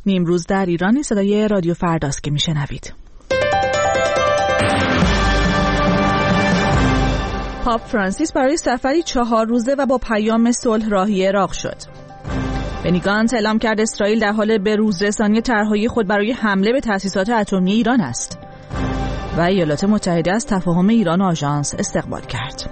نیمروز در ایران. صدای رادیو فرداست که میشنوید. پاپ فرانسیس برای سفری 4 روزه و با پیام صلح راهی عراق شد. بنی گانتز اعلام کرد اسرائیل در حال بروزرسانی طرحهای خود برای حمله به تأسیسات اتمی ایران است. و ایالات متحده از تفاهم ایران و آژانس استقبال کرد.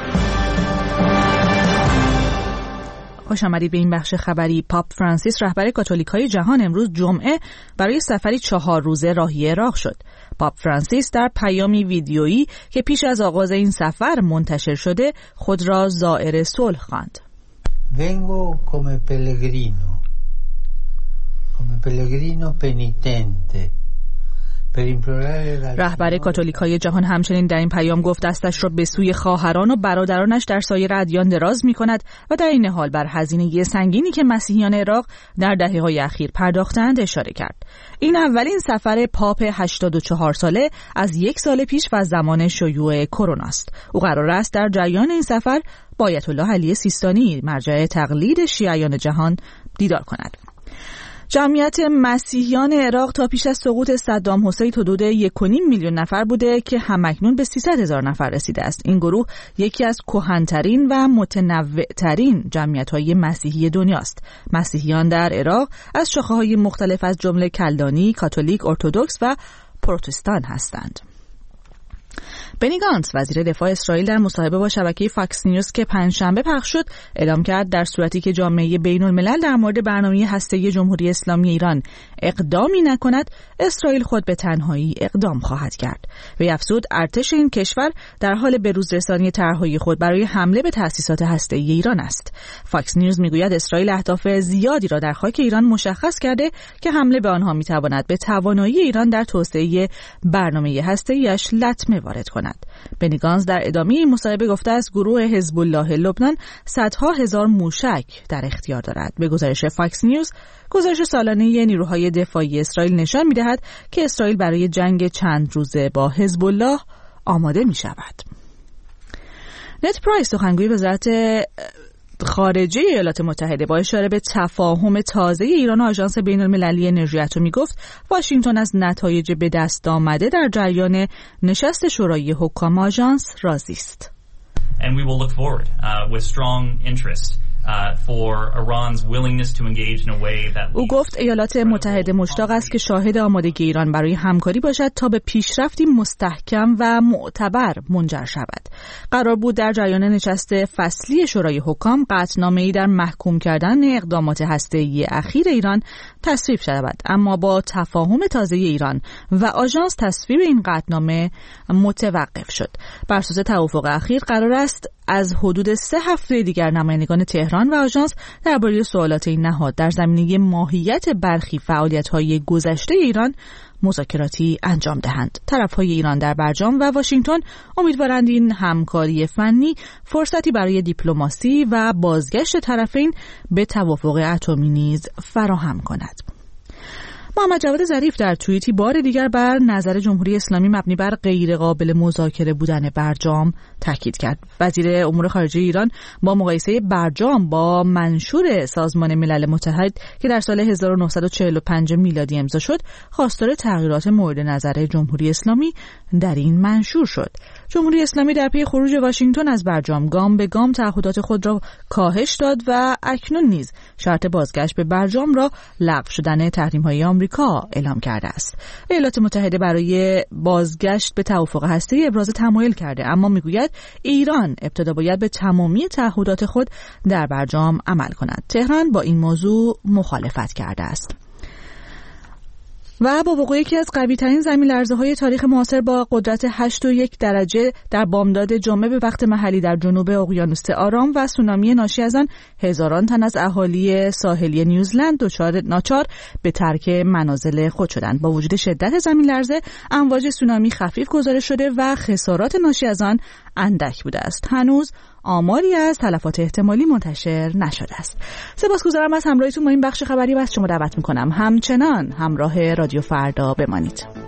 خوش آمدید به این بخش خبری. پاپ فرانسیس رهبر کاتولیک‌های جهان امروز جمعه برای سفری 4 روزه راهی عراق شد. پاپ فرانسیس در پیامی ویدیویی که پیش از آغاز این سفر منتشر شده خود را زائر صلح خواند. Vengo come pellegrino penitente. رهبر کاتولیک‌های جهان همچنین در این پیام گفت دستش را به سوی خواهران و برادرانش در سایر ادیان دراز می‌کند و در این حال بر هزینه سنگینی که مسیحیان عراق در دهه‌های اخیر پرداختند اشاره کرد. این اولین سفر پاپ 84 ساله از 1 سال پیش و زمان شیوع کرونا است. او قرار است در جریان این سفر با آیت الله علی سیستانی مرجع تقلید شیعیان جهان دیدار کند. جمعیت مسیحیان عراق تا پیش از سقوط صدام حسین حدود 1.5 میلیون نفر بوده که همکنون به 300,000 نفر رسیده است. این گروه یکی از کهن‌ترین و متنوع‌ترین جمعیت‌های مسیحی دنیاست. مسیحیان در عراق از شاخه‌های مختلف از جمله کلدانی، کاتولیک، ارتدوکس و پروتستان هستند. بنی گانتز وزیر دفاع اسرائیل در مصاحبه با شبکه فاکس نیوز که پنجشنبه پخش شد اعلام کرد در صورتی که جامعه بین‌الملل در مورد برنامه هسته‌ای جمهوری اسلامی ایران اقدامی نکند، اسرائیل خود به تنهایی اقدام خواهد کرد. وی افزود ارتش این کشور در حال بروزرسانی طرحهای خود برای حمله به تأسیسات هسته‌ای ایران است. فاکس نیوز میگوید اسرائیل اهداف زیادی را در خاک ایران مشخص کرده که حمله به آنها میتواند به توانایی ایران در توسعه برنامه هسته‌ایش لطمه وارد کند. بنی گانتز در ادامه این مصاحبه گفته است گروه حزب الله لبنان صدها هزار موشک در اختیار دارد. به گزارش فاکس نیوز، گزارش سالانه نیروهای دفاعی اسرائیل نشان می‌دهد که اسرائیل برای جنگ چند روزه با حزب الله آماده می‌شود. نت پرایس سخنگوی وزارت خارجه ایالات متحده با اشاره به تفاهم تازه ایران و آژانس بین‌المللی انرژی اتمی گفت واشنگتن از نتایج به دست آمده در جریان نشست شورای حکام آژانس راضی است. And we will look forward with strong interest for Iran's willingness to engage in a way that او گفت ایالات متحده مشتاق است که شاهد آمادگی ایران برای همکاری باشد تا به پیشرفتی مستحکم و معتبر منجر شود. قرار بود در جریان نشست فصلی شورای حکام قطعنامه‌ای در محکوم کردن اقدامات هسته‌ای اخیر ایران تصویب شود، اما با تفاهم تازه ایران و آژانس تصویب این قطعنامه متوقف شد. بر اساس توافق اخیر قرار است از حدود 3 هفته دیگر نمایندگان تهران و آژانس درباره سوالات این نهاد در زمینه ماهیت برخی فعالیت‌های گذشته ایران مذاکراتی انجام دهند. طرف‌های ایران در برجام و واشنگتن امیدوارند این همکاری فنی فرصتی برای دیپلماسی و بازگشت طرفین به توافق اتمی نیز فراهم کند. محمد جواد ظریف در توییتی بار دیگر بر نظر جمهوری اسلامی مبنی بر غیر قابل مذاکره بودن برجام تاکید کرد. وزیر امور خارجه ایران با مقایسه برجام با منشور سازمان ملل متحد که در سال 1945 میلادی امضا شد، خواستار تغییرات مورد نظر جمهوری اسلامی در این منشور شد. جمهوری اسلامی در پی خروج واشنگتن از برجام گام به گام تعهدات خود را کاهش داد و اکنون نیز شرط بازگشت به برجام را لغو شدن تحریم‌های آمریکا اعلام کرده است. ایالات متحده برای بازگشت به توافق هسته‌ای ابراز تمایل کرده، اما میگوید ایران ابتدا باید به تمامی تعهدات خود در برجام عمل کند. تهران با این موضوع مخالفت کرده است. و با وقوع یکی از قوی‌ترین زمین‌لرزه‌های تاریخ معاصر با قدرت 8.1 درجه در بامداد جمعه به وقت محلی در جنوب اقیانوس آرام و سونامی ناشی از آن، هزاران تن از اهالی ساحلی نیوزلند ناچار به ترک منازل خود شدند. با وجود شدت زمین‌لرزه، امواج سونامی خفیف گزارش شده و خسارات ناشی از آن اندک بوده است. هنوز آماری از تلفات احتمالی منتشر نشده است. سپاسگزارم از همراهیتون با این بخش خبری و از شما دعوت می‌کنم همچنان همراه رادیو فردا بمانید.